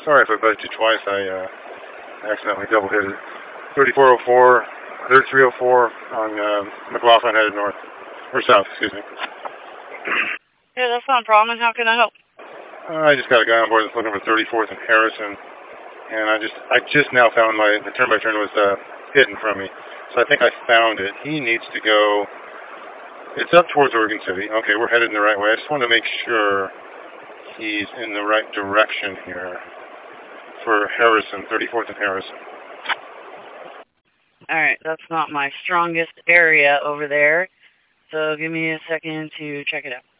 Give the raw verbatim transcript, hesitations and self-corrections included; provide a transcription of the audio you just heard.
Sorry if I buzzed you twice. I uh, accidentally double hit it. thirty-four oh four, thirty-three oh four on uh, McLaughlin headed north. Or south, excuse me. Yeah, that's not a problem. How can I help? Uh, I just got a guy on board that's looking for thirty-fourth and Harrison. And I just I just now found my, the turn by turn was uh, hidden from me. So I think I found it. He needs to go, it's up towards Oregon City. Okay, we're headed in the right way. I just want to make sure he's in the right direction here for Harrison, thirty-fourth and Harrison. Alright, that's not my strongest area over there. So give me a second to check it out.